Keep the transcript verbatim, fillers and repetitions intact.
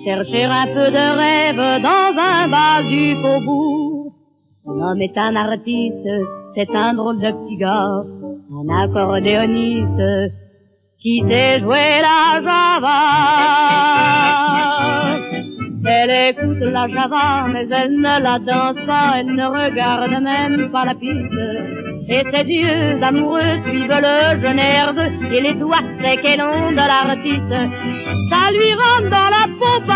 chercher un peu de rêve dans un bas du faubourg. L'homme est un artiste, c'est un drôle de petit gars, un accordéoniste qui sait jouer la java. Elle écoute la java, mais elle ne la danse pas, elle ne regarde même pas la piste. Et ses yeux amoureux suivent le jeune air de, et les doigts secs et longs de l'artiste. Ça lui rentre dans la peau.